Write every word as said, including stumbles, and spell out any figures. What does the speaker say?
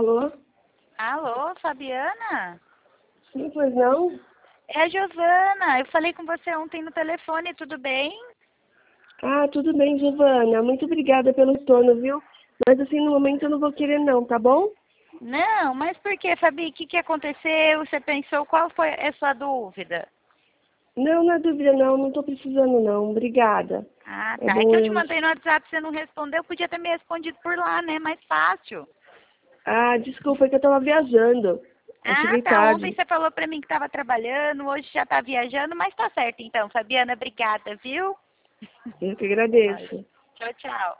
Alô? Alô, Fabiana? Sim, pois não? É a Giovana. Eu falei com você ontem no telefone, tudo bem? Ah, tudo bem, Giovana. Muito obrigada pelo retorno, viu? Mas assim, no momento eu não vou querer não, tá bom? Não, mas por que, Fabi? O que, que aconteceu? Você pensou, qual foi a sua dúvida? Não, não é dúvida não, não tô precisando não. Obrigada. Ah, É tá. É bom que eu te eu... mandei no WhatsApp, você não respondeu, podia ter me respondido por lá, né? Mais fácil. Ah, desculpa, é que eu tava viajando. Eu Ah, cheguei tá. Ontem tarde. você falou pra mim que estava trabalhando, hoje já tá viajando, mas tá certo então, Fabiana. Obrigada, viu? Eu que agradeço. Tchau, tchau.